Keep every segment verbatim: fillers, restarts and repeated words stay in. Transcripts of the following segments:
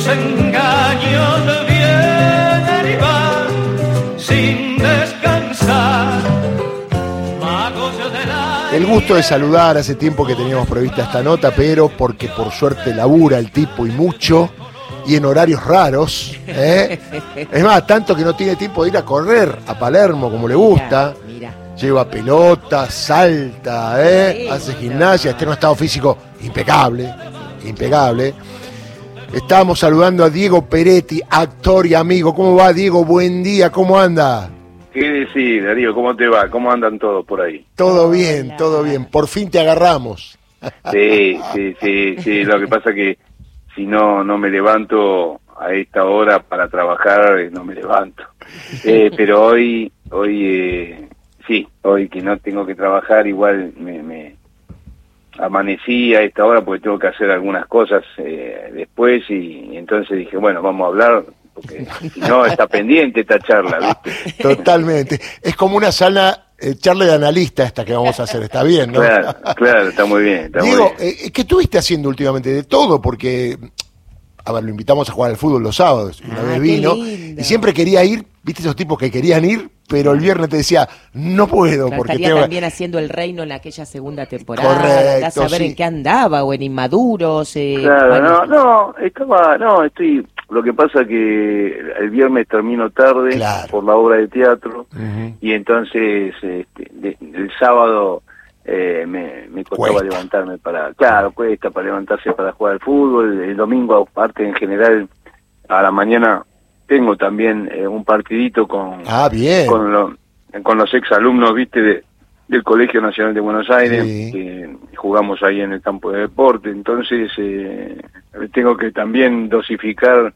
tus engaños vienen y van sin descansar. Magos del aire. El gusto de saludar, hace tiempo que teníamos prevista esta nota, pero porque por suerte labura el tipo y mucho, y en horarios raros, ¿eh? Es más, tanto que no tiene tiempo de ir a correr a Palermo como le gusta. Mira, mira. Lleva pelota, salta, ¿eh? Sí, hace no. gimnasia, está en un estado físico impecable, impecable. Estamos saludando a Diego Peretti, actor y amigo. ¿Cómo va, Diego? Buen día, ¿cómo anda? ¿Qué decir, Darío? ¿Cómo te va? ¿Cómo andan todos por ahí? Todo bien, todo bien. Por fin te agarramos. Sí, sí, sí, sí. Lo que pasa que si no no me levanto a esta hora para trabajar, no me levanto. Eh, pero hoy, hoy eh, sí, hoy que no tengo que trabajar, igual me, me amanecí a esta hora porque tengo que hacer algunas cosas eh, después y, y entonces dije, bueno, vamos a hablar, porque si no está pendiente esta charla, ¿viste? Totalmente. Es como una sala, eh, charla de analista esta que vamos a hacer, está bien, ¿no? Claro, claro, está muy bien. Está Diego, muy bien. eh, ¿qué estuviste haciendo últimamente? De todo, porque, a ver, lo invitamos a jugar al fútbol los sábados, una Ah, vez qué vino, lindo. y siempre quería ir, viste esos tipos que querían ir, pero el viernes te decía, no puedo, No porque estaría tengo... también haciendo El Reino en aquella segunda temporada. Correcto, Andás a ver sí. en qué andaba, o en Inmaduros. Eh, Claro, bueno. no, no, estaba, no, estoy, lo que pasa que el viernes termino tarde Claro. por la obra de teatro Ujú. y entonces este, de- el sábado eh, me, me costaba Cuesta. levantarme para, claro, cuesta para levantarse para jugar al fútbol, el domingo aparte en general a la mañana tengo también eh, un partidito con, Ah, bien. con, lo- con los exalumnos, viste, de, del Colegio Nacional de Buenos Aires, Sí. que jugamos ahí en el campo de deporte, entonces eh, tengo que también dosificar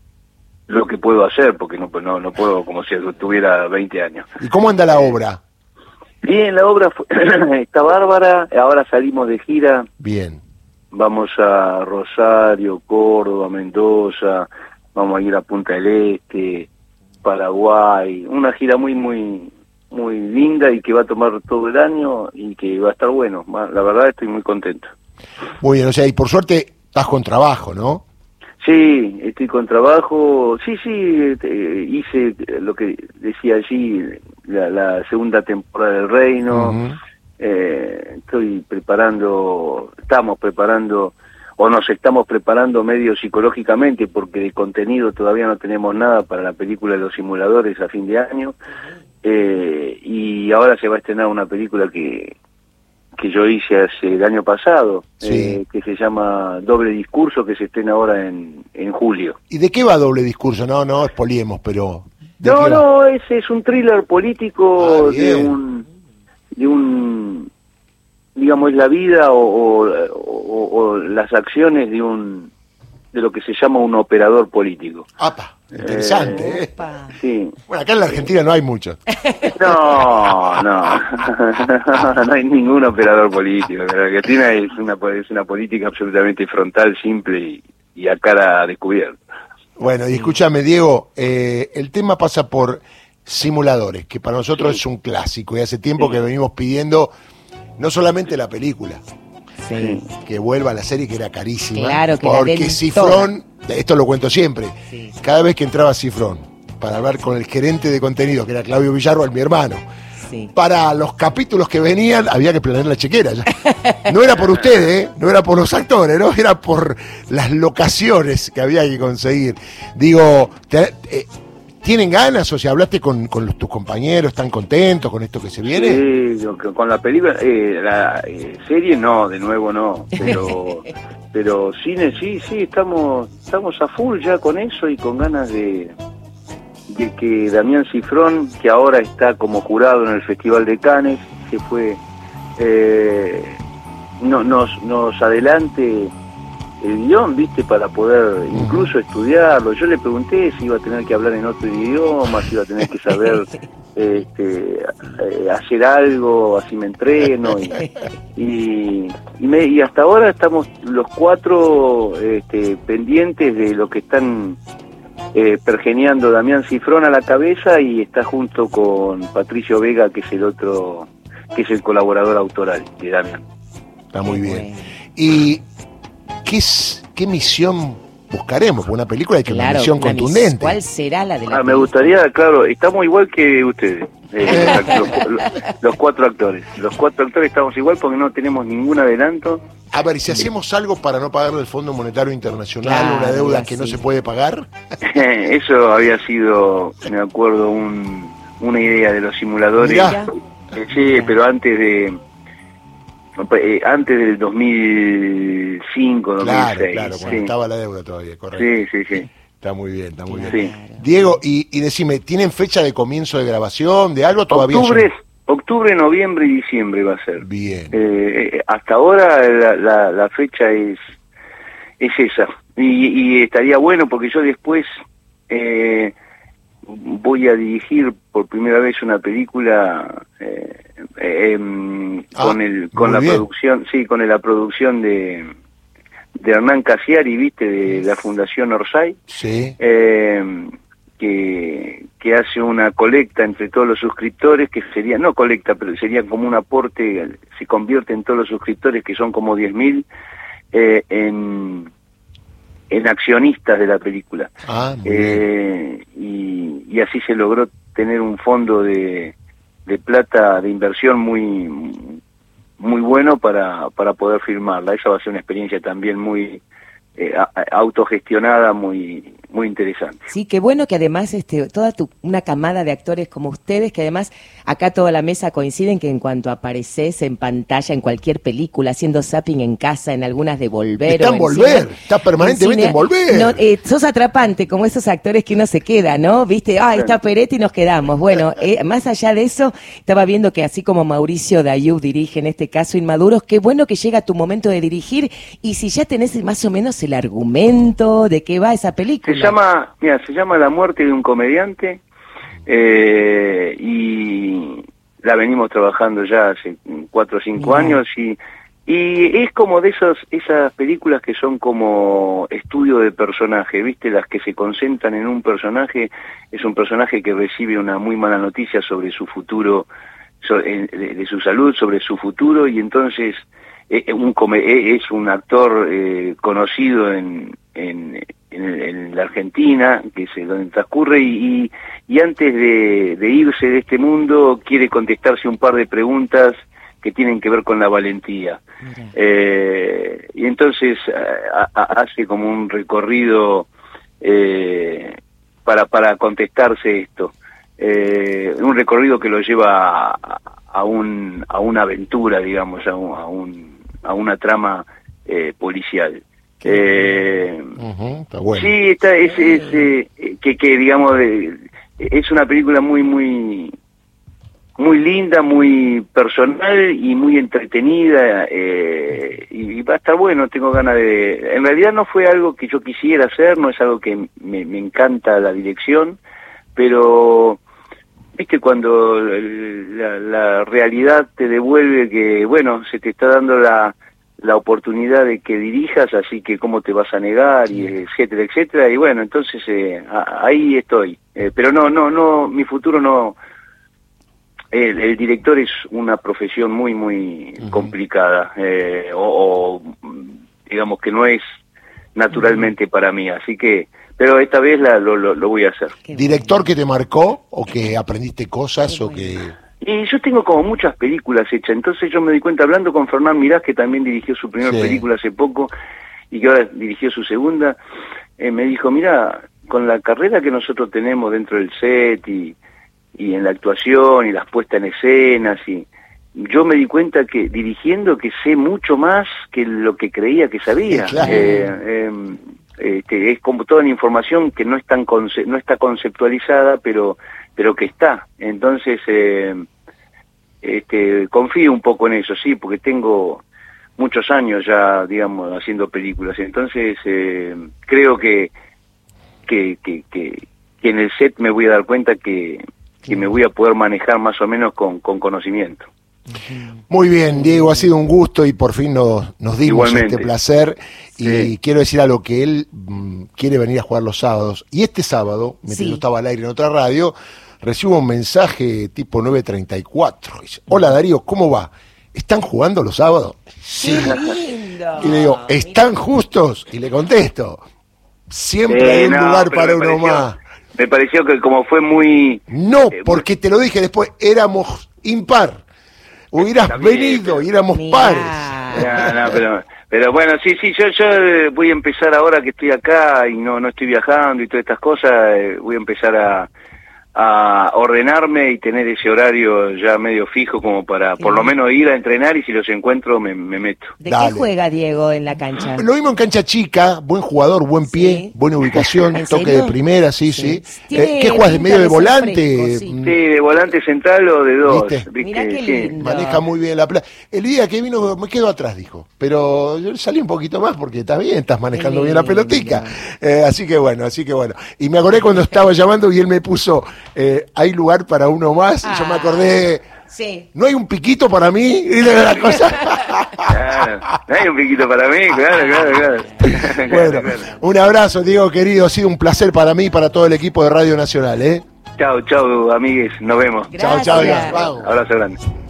lo que puedo hacer, porque no no, no puedo como si tuviera veinte años. ¿Y cómo anda la obra? Bien, la obra fue- está bárbara, ahora salimos de gira, Bien. vamos a Rosario, Córdoba, Mendoza, vamos a ir a Punta del Este, Paraguay, una gira muy, muy, muy linda y que va a tomar todo el año y que va a estar bueno. Va- La verdad estoy muy contento. Muy bien, o sea, y por suerte estás con trabajo, ¿no? Sí, estoy con trabajo. Sí, sí, eh, hice lo que decía allí, la, la segunda temporada del Reino. Ujú. Eh, estoy preparando, estamos preparando, o nos estamos preparando medio psicológicamente, porque de contenido todavía no tenemos nada para la película de los simuladores a fin de año. Eh, y ahora se va a estrenar una película que que yo hice hace el año pasado, Sí. eh, que se llama Doble Discurso, que se estrena ahora en, en julio. ¿Y de qué va Doble Discurso? No, no expoliemos, pero... ¿de No, qué va? no, ese es un thriller político Ah, de bien. un, de un, digamos, es la vida o, o, o- o las acciones de un, de lo que se llama un operador político. Apa, interesante, ¿eh? Opa. Sí. Bueno, acá en la Argentina no hay muchos. No, no, no hay ningún operador político. La Argentina es una, es una política absolutamente frontal, simple y, y a cara descubierta. Bueno, y escúchame, Diego, eh, el tema pasa por simuladores, que para nosotros Sí. es un clásico, y hace tiempo Sí. que venimos pidiendo no solamente la película, Sí. que vuelva a la serie, que era carísima, Claro, que la porque den Cifrón, esto lo cuento siempre, Sí. cada vez que entraba Cifrón para hablar con el gerente de contenido, que era Claudio Villarroel, mi hermano, Sí. para los capítulos que venían había que planear la chequera ya. No era por ustedes, ¿eh? No era por los actores, ¿no? Era por las locaciones que había que conseguir. Digo, te- eh, ¿tienen ganas? O sea, ¿hablaste con, con los- tus compañeros? ¿Están contentos con esto que se viene? Sí, yo creo que con la película, eh, la eh, serie no, de nuevo no, pero pero cine sí, sí, estamos estamos a full ya con eso y con ganas de, de que Damián Cifrón, que ahora está como jurado en el Festival de Cannes, que fue, eh, no, nos, nos adelante el guión, viste, para poder incluso estudiarlo. Yo le pregunté si iba a tener que hablar en otro idioma, si iba a tener que saber este, eh, hacer algo, así me entreno. Y, y, y, me- y hasta ahora estamos los cuatro este, pendientes de lo que están eh, pergeneando Damián Cifrón a la cabeza, y está junto con Patricio Vega, que es el otro, que es el colaborador autoral de Damián. Está muy Qué bien. bueno. ¿Y qué, es, qué misión buscaremos, una película hay que Claro, una misión una mis- contundente. ¿Cuál será la de la Ah, me película? gustaría, claro, estamos igual que ustedes, eh, los, los- los cuatro actores. Los cuatro actores estamos igual porque no tenemos ningún adelanto. A ver, si hacemos algo para no pagarle el Fondo Monetario Internacional, Claro, una deuda algo que no así. se puede pagar. Eso había sido, me acuerdo, un, una idea de los simuladores. Mirá. Eh, sí, pero antes de eh, antes del dos mil cinco, dos mil seis. Claro, claro, cuando sí. estaba la deuda todavía, correcto. sí, sí, sí. Está muy bien, está muy bien. Sí. Diego, y, y decime, ¿tienen fecha de comienzo de grabación, de algo todavía? Octubre, octubre, noviembre y diciembre va a ser. son- Bien. Eh, eh, hasta ahora la, la, la fecha es es esa y, y estaría bueno porque yo después eh, voy a dirigir por primera vez una película eh, eh, em, Ah, con el con muy la bien. producción sí con la producción de de Hernán Casiari, viste, de la Fundación Orsay, Sí. eh, que, que hace una colecta entre todos los suscriptores, que sería, no colecta, pero sería como un aporte, se convierte en todos los suscriptores, que son como diez mil, eh, en, en accionistas de la película. Ah, muy bien. Eh, y, y así se logró tener un fondo de, de plata de inversión muy muy bueno para, para poder filmarla. Esa va a ser una experiencia también muy eh, a- a- autogestionada, muy muy interesante. Sí, qué bueno que además este, toda tu, una camada de actores como ustedes, que además acá toda la mesa coinciden que en cuanto apareces en pantalla, en cualquier película, haciendo zapping en casa, en algunas de Volver Está o en Volver, cine, está permanentemente cine, en Volver. no, eh, sos atrapante, como esos actores que uno se queda, ¿no? Viste, ah, está Peretti y nos quedamos. Bueno, eh, más allá de eso, estaba viendo que así como Mauricio Dayú dirige en este caso Inmaduros, qué bueno que llega tu momento de dirigir y si ya tenés más o menos el argumento de qué va esa película. Se llama, mira, se llama La muerte de un comediante, eh, y la venimos trabajando ya hace cuatro o cinco Mirá. años y y es como de esas esas películas que son como estudio de personaje, viste, las que se concentran en un personaje. Es un personaje que recibe una muy mala noticia sobre su futuro, so- eh, de, de su salud, sobre su futuro, y entonces eh, un come- eh, es un actor eh, conocido en, en, en, en la Argentina, que es eh, donde transcurre, y, y, y antes de, de irse de este mundo quiere contestarse un par de preguntas que tienen que ver con la valentía. Mira. Eh, y entonces a- a- hace como un recorrido eh, para, para contestarse esto. Eh, un recorrido que lo lleva a, a, un, a una aventura, digamos, a, un, a, un, a una trama eh, policial. Eh, Ujú, está bueno. Sí, está, es, es, eh, que, que digamos, eh, es una película muy, muy, muy linda, muy personal y muy entretenida, eh, y va a estar bueno. Tengo ganas de... En realidad no fue algo que yo quisiera hacer, no es algo que me, me encanta la dirección, pero viste cuando la, la realidad te devuelve que, bueno, se te está dando la la oportunidad de que dirijas, así que cómo te vas a negar, y etcétera, etcétera, y bueno, entonces eh, a- ahí estoy. Eh, pero no, no, no, mi futuro no... El, el director es una profesión muy, muy Ujú. complicada, eh, o, o, digamos que no es naturalmente para mí, así que, pero esta vez la, lo, lo, lo voy a hacer. Qué ¿Director que te marcó o que aprendiste cosas Qué o bueno. que... Y yo tengo como muchas películas hechas, entonces yo me di cuenta, hablando con Fernán Mirás, que también dirigió su primera Sí. película hace poco, y que ahora dirigió su segunda, eh, me dijo, mira, con la carrera que nosotros tenemos dentro del set, y, y en la actuación, y las puestas en escenas, y yo me di cuenta que dirigiendo que sé mucho más que lo que creía que sabía. Claro. Eh, eh, este, es como toda la información que no es tan conce- no está conceptualizada, pero pero que está. Entonces, eh, este, confío un poco en eso, sí, porque tengo muchos años ya, digamos, haciendo películas. Entonces, eh, creo que que, que, que que en el set me voy a dar cuenta que, que me voy a poder manejar más o menos con, con conocimiento. Muy bien, Diego, ha sido un gusto y por fin nos, nos dimos Igualmente. este placer. Y Sí. quiero decir algo, que él mm, quiere venir a jugar los sábados. Y este sábado, mientras Sí. yo estaba al aire en otra radio, recibo un mensaje tipo nueve treinta y cuatro. Dice, hola Darío, ¿cómo va? ¿Están jugando los sábados? Sí. lindo. Y le digo, ¿están justos? Y le contesto, Siempre Eh, hay un no, lugar pero para me uno pareció- más. Me pareció que como fue muy... No, eh, porque te lo dije después, éramos impar. Hubieras Está bien, venido pero- y éramos Mirá. pares. No, no, pero, pero bueno, sí, sí, yo, yo eh, voy a empezar ahora que estoy acá y no, no estoy viajando y todas estas cosas, eh, voy a empezar a, a ordenarme y tener ese horario ya medio fijo como para Sí. por lo menos ir a entrenar y si los encuentro me, me meto. ¿De Dale. qué juega Diego en la cancha? Lo mismo en cancha chica, buen jugador, buen pie, Sí. buena ubicación, ¿En toque serio? de primera, sí, sí. Sí. Tiene Eh, ¿Qué juegas de pinta medio de de ser volante? fresco, sí. Mm, Sí, de volante central o de dos. ¿Viste? Mirá qué Sí. lindo. Maneja muy bien la plata. El día que vino me quedo atrás, dijo. Pero yo salí un poquito más porque está bien, estás manejando Qué bien la lindo. pelotica. Eh, así que bueno, así que bueno. Y me acordé cuando estaba llamando y él me puso, eh, hay lugar para uno más. Y yo me acordé, Sí. ¿no hay un piquito para mí? Y la cosa. Claro, hay un piquito para mí, claro, claro, claro. Bueno, Claro, claro. un abrazo, Diego querido. Ha sido un placer para mí y para todo el equipo de Radio Nacional. ¿eh? Chau, chau, amigues, nos vemos. Chao, chao, Gracias. vamos. Abrazo grande.